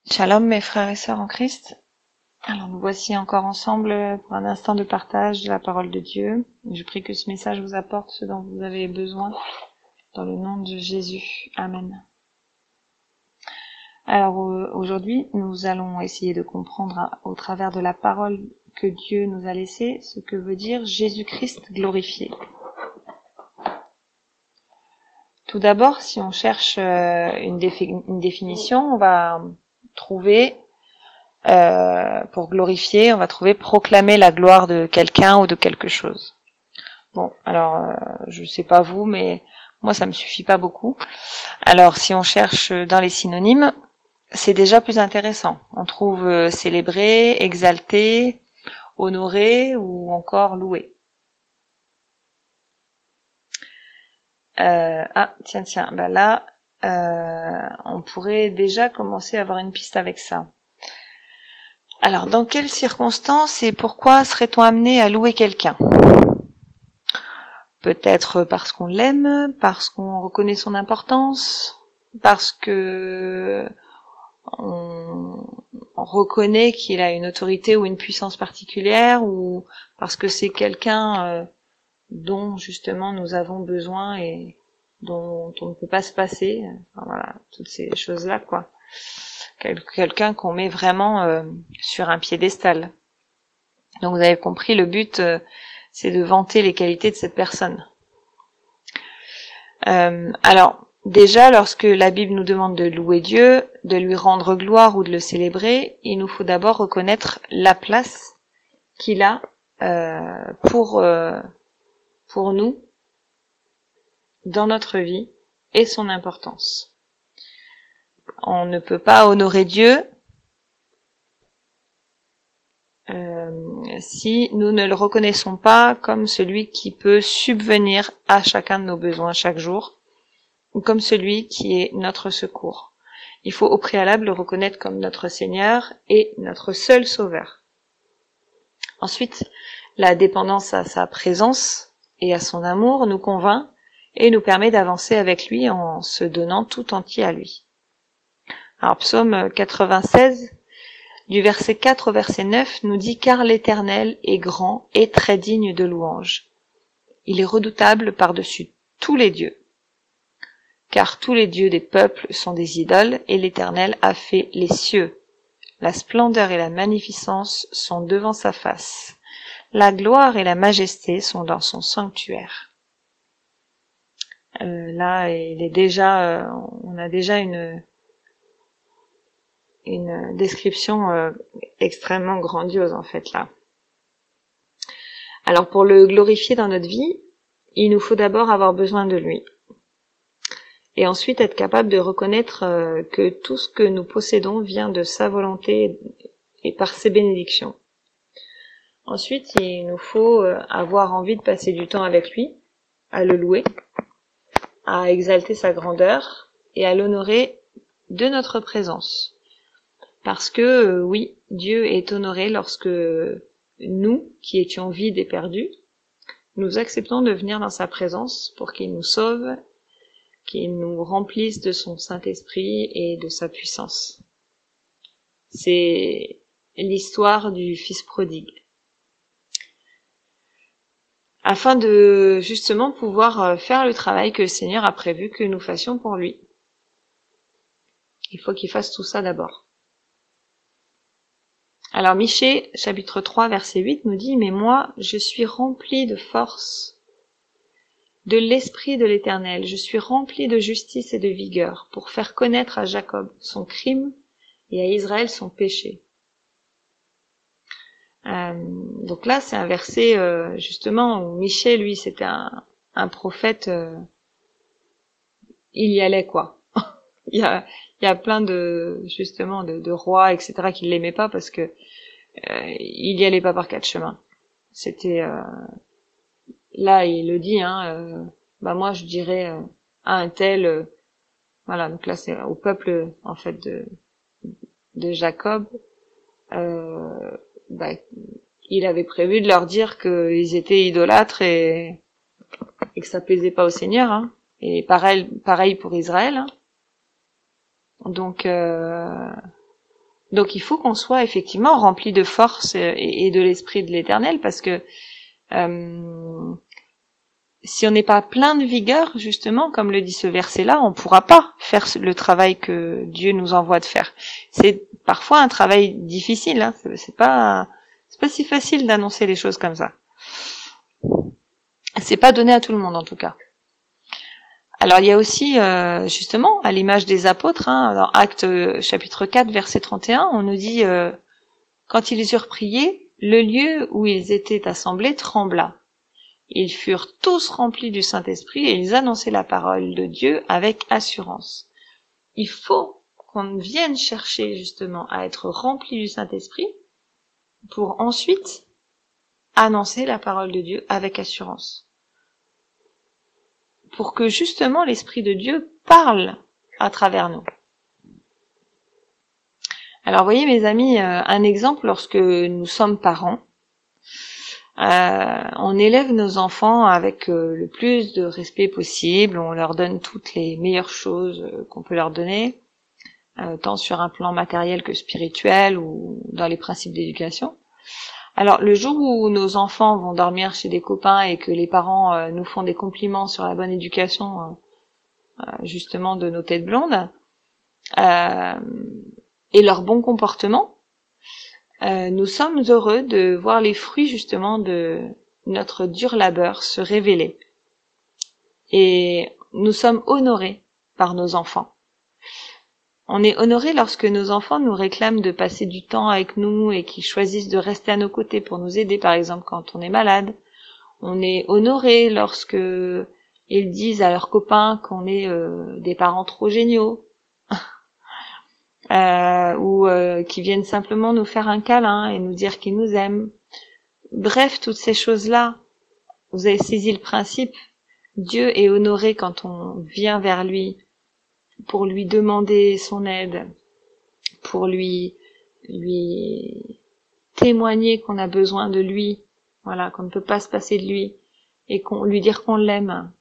Shalom mes frères et sœurs en Christ. Alors nous voici encore ensemble pour un instant de partage de la parole de Dieu. Je prie que ce message vous apporte ce dont vous avez besoin dans le nom de Jésus. Amen. Alors aujourd'hui nous allons essayer de comprendre au travers de la parole que Dieu nous a laissée ce que veut dire Jésus-Christ glorifié. Tout d'abord, si on cherche une définition, on va trouver pour glorifier, on va trouver proclamer la gloire de quelqu'un ou de quelque chose. Bon, alors je sais pas vous, mais moi ça me suffit pas beaucoup. Alors si on cherche dans les synonymes, c'est déjà plus intéressant. On trouve célébrer, exalter, honorer ou encore louer. Tiens, bah là, on pourrait déjà commencer à avoir une piste avec ça. Alors, dans quelles circonstances et pourquoi serait-on amené à louer quelqu'un ? Peut-être parce qu'on l'aime, parce qu'on reconnaît son importance, parce que on reconnaît qu'il a une autorité ou une puissance particulière, ou parce que c'est quelqu'un dont justement nous avons besoin et dont on ne peut pas se passer. Enfin, voilà, toutes ces choses-là, quoi. Quelqu'un qu'on met vraiment sur un piédestal. Donc vous avez compris, le but, c'est de vanter les qualités de cette personne. Alors, déjà, lorsque la Bible nous demande de louer Dieu, de lui rendre gloire ou de le célébrer, il nous faut d'abord reconnaître la place qu'il a pour nous dans notre vie et son importance. On ne peut pas honorer Dieu si nous ne le reconnaissons pas comme celui qui peut subvenir à chacun de nos besoins chaque jour, ou comme celui qui est notre secours. Il faut au préalable le reconnaître comme notre Seigneur et notre seul Sauveur. Ensuite, la dépendance à sa présence et à son amour nous convainc et nous permet d'avancer avec lui en se donnant tout entier à lui. Alors, psaume 96, du verset 4 au verset 9, nous dit « Car l'Éternel est grand et très digne de louange. Il est redoutable par-dessus tous les dieux. Car tous les dieux des peuples sont des idoles, et l'Éternel a fait les cieux. La splendeur et la magnificence sont devant sa face. La gloire et la majesté sont dans son sanctuaire. » Là, il est déjà, on a déjà une description extrêmement grandiose en fait là. Alors pour le glorifier dans notre vie, il nous faut d'abord avoir besoin de lui. Et ensuite être capable de reconnaître que tout ce que nous possédons vient de sa volonté et par ses bénédictions. Ensuite, il nous faut avoir envie de passer du temps avec lui, à le louer, à exalter sa grandeur et à l'honorer de notre présence. Parce que, oui, Dieu est honoré lorsque nous, qui étions vides et perdus, nous acceptons de venir dans sa présence pour qu'il nous sauve, qu'il nous remplisse de son Saint-Esprit et de sa puissance. C'est l'histoire du Fils prodigue. Afin de, justement, pouvoir faire le travail que le Seigneur a prévu que nous fassions pour lui. Il faut qu'il fasse tout ça d'abord. Alors Michée, chapitre 3, verset 8, nous dit « Mais moi, je suis rempli de force, de l'Esprit de l'Éternel. Je suis rempli de justice et de vigueur pour faire connaître à Jacob son crime et à Israël son péché. » Donc là, c'est un verset justement où Michée, lui, c'était un prophète, il y allait quoi. il y a plein de justement de rois, etc. qui l'aimaient pas parce que il y allait pas par quatre chemins. C'était là, il le dit, bah moi je dirais à un tel, voilà. Donc là, c'est au peuple en fait de Jacob. Bah, il avait prévu de leur dire qu'ils étaient idolâtres et que ça plaisait pas au Seigneur. Hein. Et pareil pour Israël. Hein. Donc Donc il faut qu'on soit effectivement rempli de force et de l'esprit de l'Éternel, parce que si on n'est pas plein de vigueur, justement, comme le dit ce verset-là, on pourra pas faire le travail que Dieu nous envoie de faire. C'est parfois un travail difficile, hein. C'est pas si facile d'annoncer les choses comme ça. C'est pas donné à tout le monde, en tout cas. Alors il y a aussi, justement, à l'image des apôtres, hein, dans Actes chapitre 4, verset 31, on nous dit, quand ils eurent prié, le lieu où ils étaient assemblés trembla. Ils furent tous remplis du Saint-Esprit et ils annonçaient la parole de Dieu avec assurance. Il faut qu'on vienne chercher justement à être remplis du Saint-Esprit pour ensuite annoncer la parole de Dieu avec assurance. Pour que justement l'Esprit de Dieu parle à travers nous. Alors voyez mes amis, un exemple lorsque nous sommes parents. On élève nos enfants avec le plus de respect possible, on leur donne toutes les meilleures choses qu'on peut leur donner, tant sur un plan matériel que spirituel ou dans les principes d'éducation. Alors le jour où nos enfants vont dormir chez des copains et que les parents nous font des compliments sur la bonne éducation justement de nos têtes blondes et leur bon comportement, nous sommes heureux de voir les fruits justement de notre dur labeur se révéler. Et nous sommes honorés par nos enfants. On est honorés lorsque nos enfants nous réclament de passer du temps avec nous et qu'ils choisissent de rester à nos côtés pour nous aider, par exemple quand on est malade. On est honorés lorsque ils disent à leurs copains qu'on est des parents trop géniaux. Ou qui viennent simplement nous faire un câlin et nous dire qu'ils nous aiment. Bref, toutes ces choses-là, vous avez saisi le principe. Dieu est honoré quand on vient vers lui pour lui demander son aide, pour lui témoigner qu'on a besoin de lui, voilà, qu'on ne peut pas se passer de lui, et qu'on lui dire qu'on l'aime.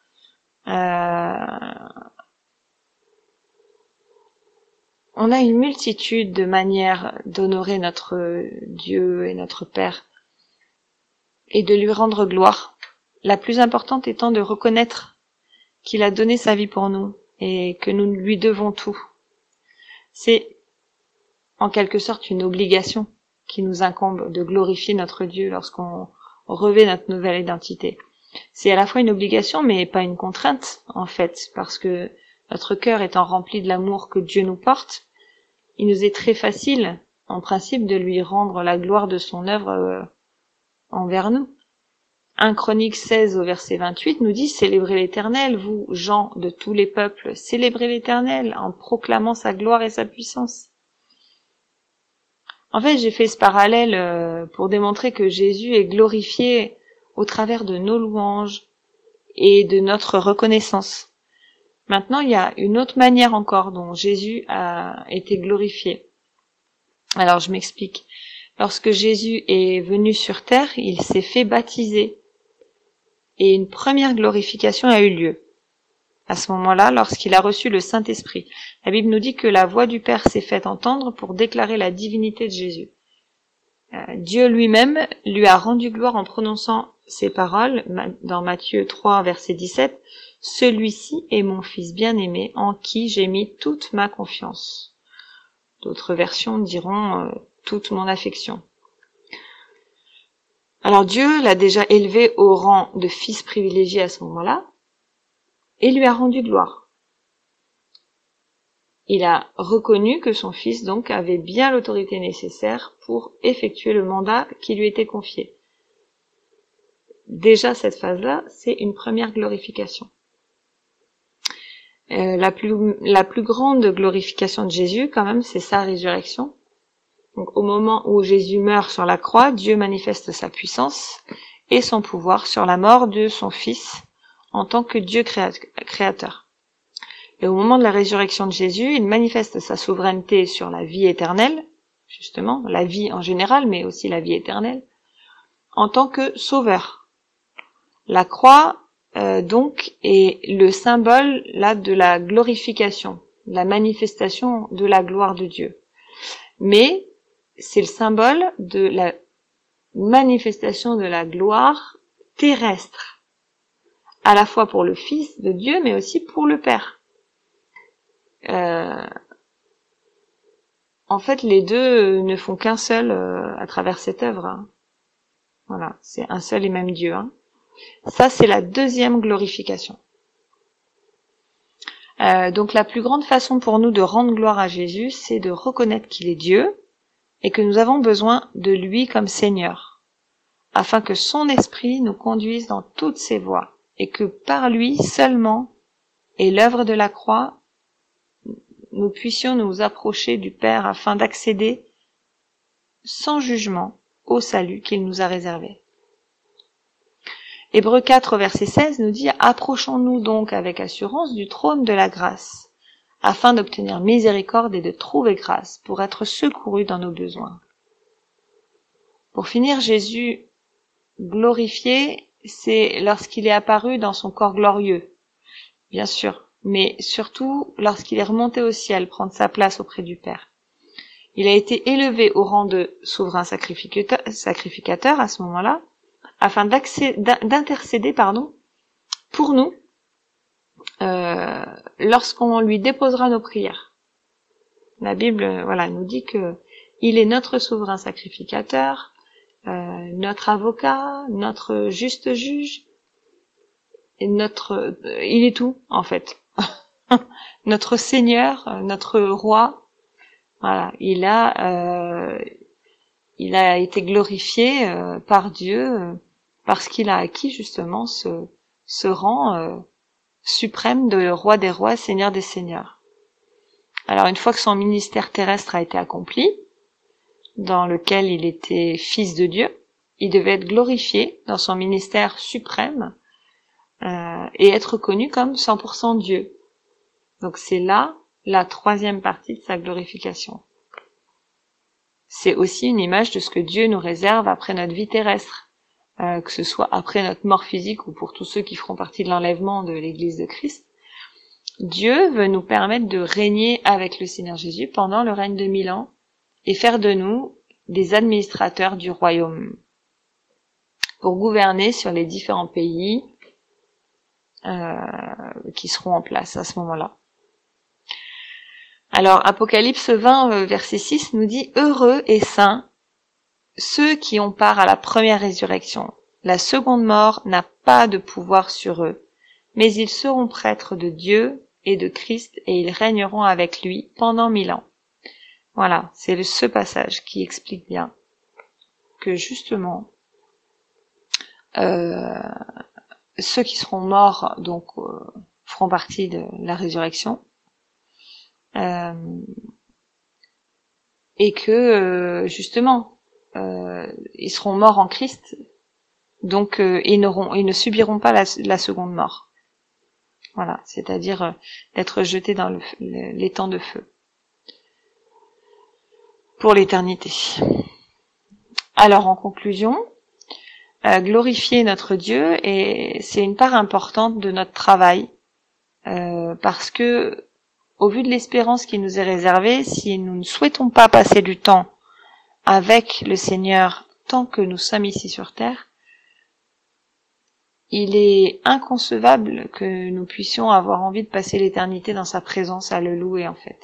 On a une multitude de manières d'honorer notre Dieu et notre Père et de lui rendre gloire. La plus importante étant de reconnaître qu'il a donné sa vie pour nous et que nous lui devons tout. C'est en quelque sorte une obligation qui nous incombe de glorifier notre Dieu lorsqu'on revêt notre nouvelle identité. C'est à la fois une obligation mais pas une contrainte en fait, parce que notre cœur étant rempli de l'amour que Dieu nous porte, il nous est très facile, en principe, de lui rendre la gloire de son œuvre envers nous. 1 Chroniques 16 au verset 28 nous dit « Célébrez l'Éternel, vous, gens de tous les peuples, célébrez l'Éternel en proclamant sa gloire et sa puissance. » En fait, j'ai fait ce parallèle pour démontrer que Jésus est glorifié au travers de nos louanges et de notre reconnaissance. Maintenant, il y a une autre manière encore dont Jésus a été glorifié. Alors, je m'explique. Lorsque Jésus est venu sur terre, il s'est fait baptiser. Et une première glorification a eu lieu. À ce moment-là, lorsqu'il a reçu le Saint-Esprit. La Bible nous dit que la voix du Père s'est faite entendre pour déclarer la divinité de Jésus. Dieu lui-même lui a rendu gloire en prononçant ces paroles dans Matthieu 3, verset 17. « Celui-ci est mon Fils bien-aimé, en qui j'ai mis toute ma confiance. » D'autres versions diront toute mon affection. Alors Dieu l'a déjà élevé au rang de Fils privilégié à ce moment-là, et lui a rendu gloire. Il a reconnu que son Fils donc avait bien l'autorité nécessaire pour effectuer le mandat qui lui était confié. Déjà cette phase-là, c'est une première glorification. La plus grande glorification de Jésus, quand même, c'est sa résurrection. Donc, au moment où Jésus meurt sur la croix, Dieu manifeste sa puissance et son pouvoir sur la mort de son Fils en tant que Dieu créateur. Et au moment de la résurrection de Jésus, il manifeste sa souveraineté sur la vie éternelle, justement, la vie en général, mais aussi la vie éternelle, en tant que sauveur. La croix, donc, est le symbole là de la glorification, de la manifestation de la gloire de Dieu. Mais c'est le symbole de la manifestation de la gloire terrestre, à la fois pour le Fils de Dieu, mais aussi pour le Père. En fait, les deux ne font qu'un seul à travers cette œuvre. Hein. Voilà, c'est un seul et même Dieu. Hein. Ça, c'est la deuxième glorification. Donc la plus grande façon pour nous de rendre gloire à Jésus, c'est de reconnaître qu'il est Dieu et que nous avons besoin de lui comme Seigneur, afin que son esprit nous conduise dans toutes ses voies et que par lui seulement et l'œuvre de la croix, nous puissions nous approcher du Père afin d'accéder sans jugement au salut qu'il nous a réservé. Hébreux 4, verset 16 nous dit « Approchons-nous donc avec assurance du trône de la grâce, afin d'obtenir miséricorde et de trouver grâce pour être secourus dans nos besoins. » Pour finir, Jésus glorifié, c'est lorsqu'il est apparu dans son corps glorieux, bien sûr, mais surtout lorsqu'il est remonté au ciel prendre sa place auprès du Père. Il a été élevé au rang de souverain sacrificateur à ce moment-là, afin d'intercéder pour nous lorsqu'on lui déposera nos prières. La Bible nous dit que il est notre souverain sacrificateur, notre avocat, notre juste juge, et il est tout en fait. Notre Seigneur, notre roi. Voilà, il a été glorifié par Dieu parce qu'il a acquis justement ce rang suprême de roi des rois, seigneur des seigneurs. Alors une fois que son ministère terrestre a été accompli, dans lequel il était fils de Dieu, il devait être glorifié dans son ministère suprême et être reconnu comme 100% Dieu. Donc c'est là la troisième partie de sa glorification. C'est aussi une image de ce que Dieu nous réserve après notre vie terrestre, que ce soit après notre mort physique ou pour tous ceux qui feront partie de l'enlèvement de l'Église de Christ. Dieu veut nous permettre de régner avec le Seigneur Jésus pendant le règne de 1000 ans et faire de nous des administrateurs du royaume pour gouverner sur les différents pays qui seront en place à ce moment-là. Alors, Apocalypse 20, verset 6 nous dit « Heureux et saints ceux qui ont part à la première résurrection. La seconde mort n'a pas de pouvoir sur eux, mais ils seront prêtres de Dieu et de Christ et ils régneront avec lui pendant 1000 ans. » Voilà, c'est ce passage qui explique bien que justement, ceux qui seront morts donc feront partie de la résurrection. Et que justement ils seront morts en Christ, donc ils ne subiront pas la seconde mort. Voilà, c'est-à-dire d'être jetés dans l'étang de feu pour l'éternité. Alors en conclusion, glorifier notre Dieu, et c'est une part importante de notre travail, parce que au vu de l'espérance qui nous est réservée, si nous ne souhaitons pas passer du temps avec le Seigneur tant que nous sommes ici sur terre, il est inconcevable que nous puissions avoir envie de passer l'éternité dans sa présence à le louer en fait.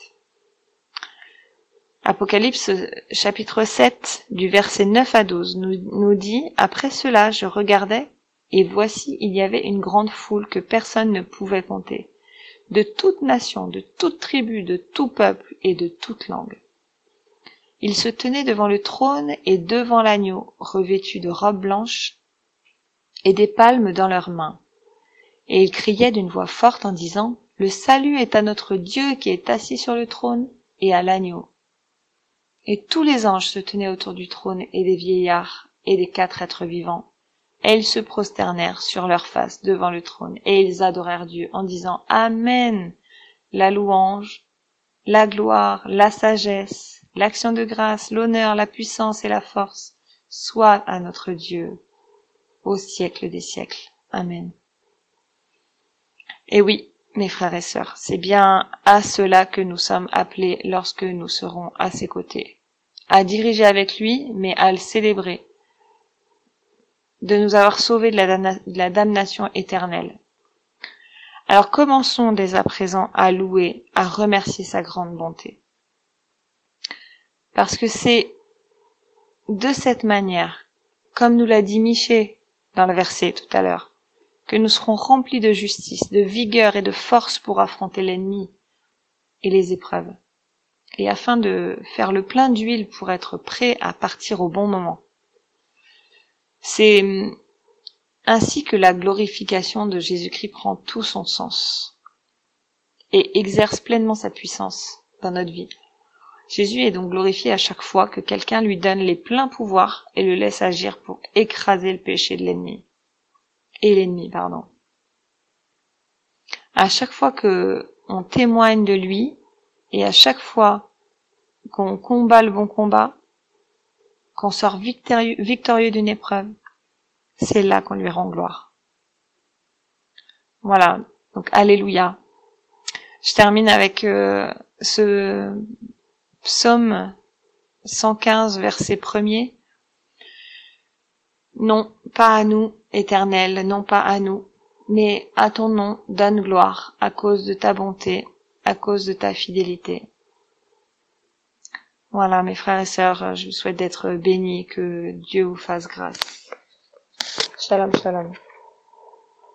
Apocalypse chapitre 7 du verset 9 à 12 nous dit « Après cela, je regardais, et voici, il y avait une grande foule que personne ne pouvait compter, de toute nation, de toute tribu, de tout peuple et de toute langue. Ils se tenaient devant le trône et devant l'agneau, revêtus de robes blanches et des palmes dans leurs mains. Et ils criaient d'une voix forte en disant « Le salut est à notre Dieu qui est assis sur le trône et à l'agneau. » Et tous les anges se tenaient autour du trône et des vieillards et des 4 êtres vivants. Et ils se prosternèrent sur leurs faces devant le trône, et ils adorèrent Dieu en disant « Amen ! La louange, la gloire, la sagesse, l'action de grâce, l'honneur, la puissance et la force soient à notre Dieu au siècle des siècles. Amen. » Et oui, mes frères et sœurs, c'est bien à cela que nous sommes appelés lorsque nous serons à ses côtés. à diriger avec lui, mais à le célébrer, de nous avoir sauvés de la damnation éternelle. Alors commençons dès à présent à louer, à remercier sa grande bonté. Parce que c'est de cette manière, comme nous l'a dit Michée dans le verset tout à l'heure, que nous serons remplis de justice, de vigueur et de force pour affronter l'ennemi et les épreuves, et afin de faire le plein d'huile pour être prêt à partir au bon moment. C'est ainsi que la glorification de Jésus-Christ prend tout son sens et exerce pleinement sa puissance dans notre vie. Jésus est donc glorifié à chaque fois que quelqu'un lui donne les pleins pouvoirs et le laisse agir pour écraser le péché de l'ennemi. À chaque fois que on témoigne de lui et à chaque fois qu'on combat le bon combat, qu'on sort victorieux d'une épreuve, c'est là qu'on lui rend gloire. Voilà, donc alléluia. Je termine avec ce psaume 115, verset 1er. Non, pas à nous, Éternel, non pas à nous, mais à ton nom donne gloire à cause de ta bonté, à cause de ta fidélité. Voilà, mes frères et sœurs, je vous souhaite d'être bénis, que Dieu vous fasse grâce. Shalom, shalom.